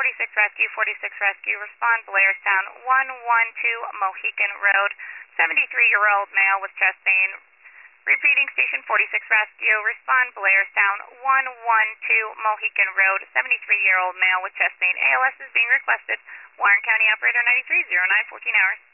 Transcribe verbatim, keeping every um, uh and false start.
forty-six Rescue, forty-six Rescue, respond Blairstown, one one two Mohican Road, seventy-three-year-old male with chest pain. Repeating, Station forty-six Rescue, respond Blairstown, one one two Mohican Road, seventy-three-year-old male with chest pain. A L S is being requested. Warren County Operator ninety-three, zero nine, fourteen hours.